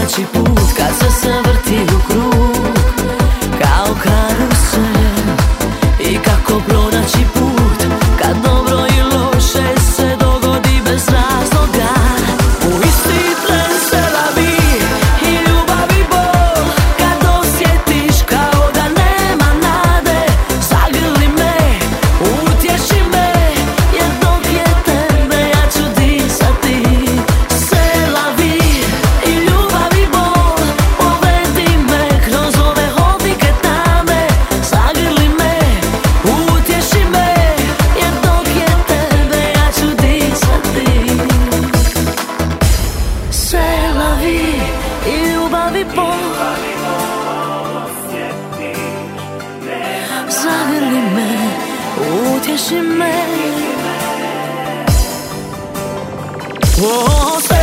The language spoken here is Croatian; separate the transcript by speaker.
Speaker 1: pronaći put kad sve se vrti u krug kao karusel. I kako pronaći put kad dobro i loše se dogodi bez razloga. U isti tren se lavi i ljubav i bol kad osjetiš kao da nema nade. Zagrli me, utješi me, jer dok je tebe ja ću disati. Se lavi i ljubav i bol, povedi me kroz ove hodnike tame. Zagrli me, utješi me, jer dok je tebe ja ću disati. Se lavi i ljubav i bol, zagrli me, utješi me.